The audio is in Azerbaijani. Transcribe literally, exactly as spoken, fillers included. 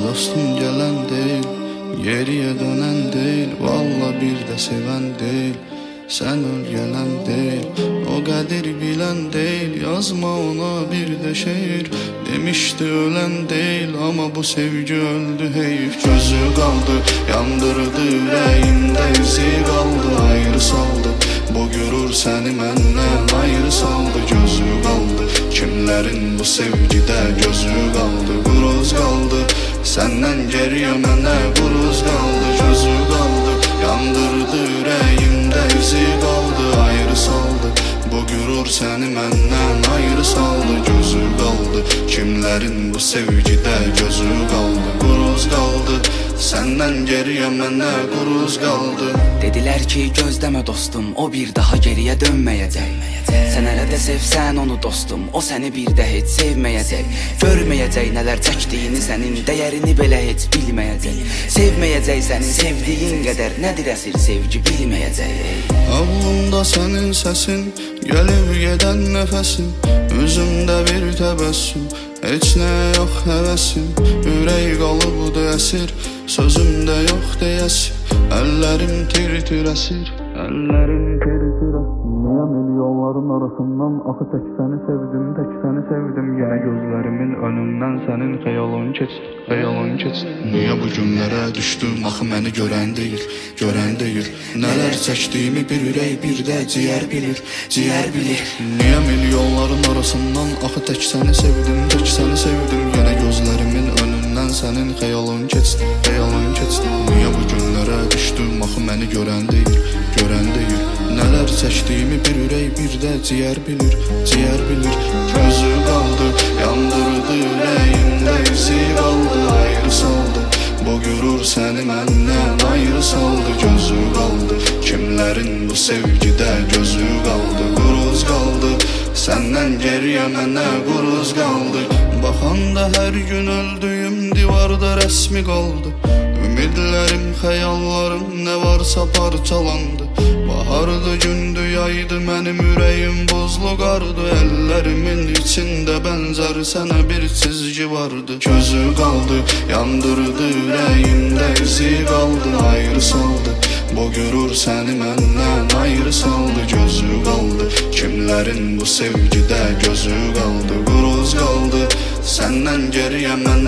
dostum gələn deyil, geriyə dönən deyil, valla bir də sevən deyil. Sən öl gələn deyil, o qədir bilən deyil, yazma ona bir də şeir. Demişdi ölən deyil, amma bu sevgi öldü heyif. Gözü qaldı, yandırdı ürəyimdə, izi qaldı, ayrı saldı. Bu gürur səni məndən ayrı saldı. Gözü qaldı, kimlərin bu sevgidə gözü qaldı. Quruz qaldı, səndən geriyə mənə quruz qaldı. Gözü qaldı, yandırdı ürəyimdə, izi qaldı, ayrı saldı. Bu gürur səni məndən ayrı saldı. Gözü qaldı, kimlərin bu sevgidə gözü qaldı. Quruz qaldı, səndən geriyə mənə quruz qaldı. Dedilər ki gözləmə dostum, o bir daha geriyə dönməyəcək. Sən hələ də sevsən onu dostum, o səni bir də heç sevməyəcək. Görməyəcək nələr çəkdiyini sənin, dəyərini belə heç bilməyəcək. Sevməyəcək sənin sevdiyin qədər, nədir əsir sevgi bilməyəcək. Ağlımda sənin səsin, gəlib gedən nəfəsin, üzümdə bir təbəssüm, heç nə yox həvəsim. Ürək qalıbdı əsir, sözümdə yox deyəsin. Əllərim tir-tir əsir, əllərim tir-tir əsir. Niyə milyonların arasından axı tək səni sevdim, tək səni sevdim. Yenə gözlərimin önündən sənin xəyalın keçdi, xəyalın keçdi. Niyə bu günlərə düşdüm, axı məni görən deyil, görən deyil. Nələr çəkdiyimi bir ürək bir də ciyər bilir, ciyər bilir. Niyə milyonların arasından axı tək səni sevdim, tək səni sevdim. Yenə gözlərimin önündən sənin xəyalın keçdi, xəyalın keçdi. Niyə bu günlərə düşdüm, axı məni görən deyil, görən deyil. Nələr çəkdiyimi bir ürək bir də ciyər bilir, ciyər bilir. Gözü qaldı, yandırdı ürəyimdə, izi qaldı, ayrı saldı. Bu gürur səni məndən ayrı saldı. Gözü qaldı, kimlərin bu sevgidə gözü qaldı. Quruz qaldı, səndən geriyə mənə quruz qaldı. Baxanda hər gün öldüyüm divarda rəsmi qaldı. Ümidlərim, xəyallarım, nə varsa parçalandı. Bahardı, gündü, yaydı, mənim ürəyim buzlu qardı. Əllərimin içində bənzər sənə bir çizgi vardı. Gözü qaldı, yandırdı ürəyimdə, izi qaldı, ayrı saldı. Bu gürur səni məndən ayrı saldı. Gözü qaldı, kimlərin bu sevgidə gözü qaldı. Quruz qaldı, səndən geriyə mən